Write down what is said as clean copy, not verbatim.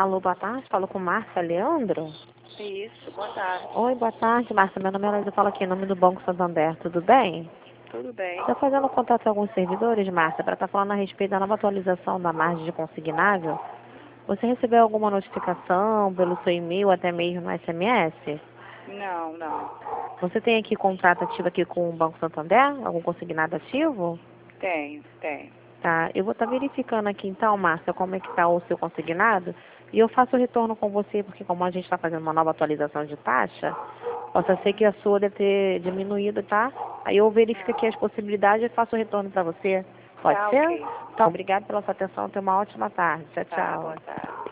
Alô, boa tarde. Falo com Márcia Leandro. Isso, boa tarde. Oi, boa tarde, Márcia. Meu nome é Laís, eu falo aqui em nome do Banco Santander. Tudo bem? Tudo bem. Estou fazendo contato com alguns servidores, Márcia, para estar falando a respeito da nova atualização da margem de consignável. Você recebeu alguma notificação pelo seu e-mail, até mesmo no SMS? Não. Você tem aqui contrato ativo aqui com o Banco Santander? Algum consignado ativo? Tenho. Tá, eu vou estar verificando aqui então, Márcia, como é que está o seu consignado e eu faço o retorno com você, porque como a gente está fazendo uma nova atualização de taxa, possa ser que a sua deve ter diminuído, tá? Aí eu verifico aqui as possibilidades e faço o retorno para você. Pode Tá, ser? ok. Então, obrigada pela sua atenção, tenha uma ótima tarde. Tchau, Tá, tchau. boa tarde.